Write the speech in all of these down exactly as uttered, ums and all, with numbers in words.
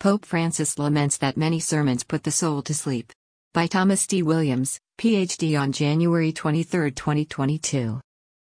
Pope Francis laments that many sermons put the soul to sleep. By Thomas D. Williams, P H D on January twenty-third, twenty twenty-two.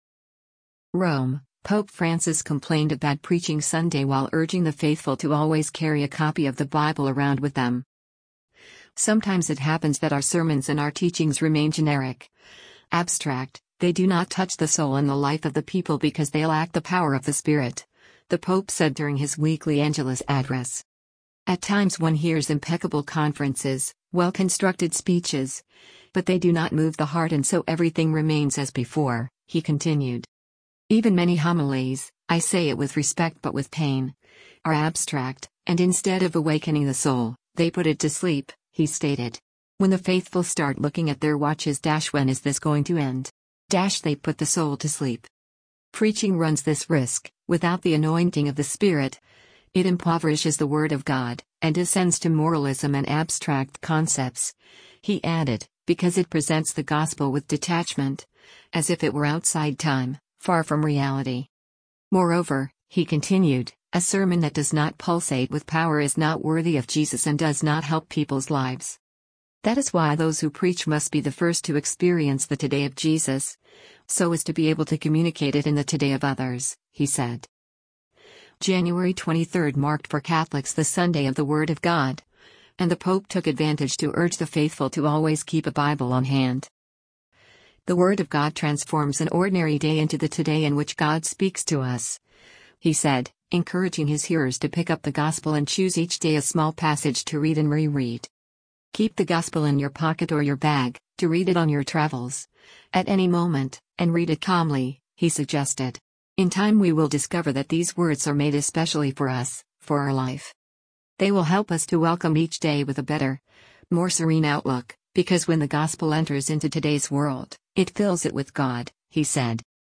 Rome, Pope Francis complained of bad preaching Sunday while urging the faithful to always carry a copy of the Bible around with them. Sometimes it happens that our sermons and our teachings remain generic, abstract. They do not touch the soul and the life of the people because they lack the power of the Spirit, the Pope said during his weekly Angelus address. At times one hears impeccable conferences, well-constructed speeches, but they do not move the heart, and so everything remains as before, he continued. Even many homilies, I say it with respect but with pain, are abstract, and instead of awakening the soul, they put it to sleep, he stated. When the faithful start looking at their watches, dash when is this going to end? Dash they put the soul to sleep. Preaching runs this risk. Without the anointing of the Spirit, it impoverishes the Word of God, and descends to moralism and abstract concepts. He added, because it presents the gospel with detachment, as if it were outside time, far from reality. Moreover, he continued, a sermon that does not pulsate with power is not worthy of Jesus and does not help people's lives. That is why those who preach must be the first to experience the today of Jesus, so as to be able to communicate it in the today of others, he said. January twenty-third marked for Catholics the Sunday of the Word of God, and the Pope took advantage to urge the faithful to always keep a Bible on hand. The Word of God transforms an ordinary day into the today in which God speaks to us, he said, encouraging his hearers to pick up the Gospel and choose each day a small passage to read and reread. Keep the Gospel in your pocket or your bag, to read it on your travels, at any moment, and read it calmly, he suggested. In time we will discover that these words are made especially for us, for our life. They will help us to welcome each day with a better, more serene outlook, because when the gospel enters into today's world, it fills it with God, he said.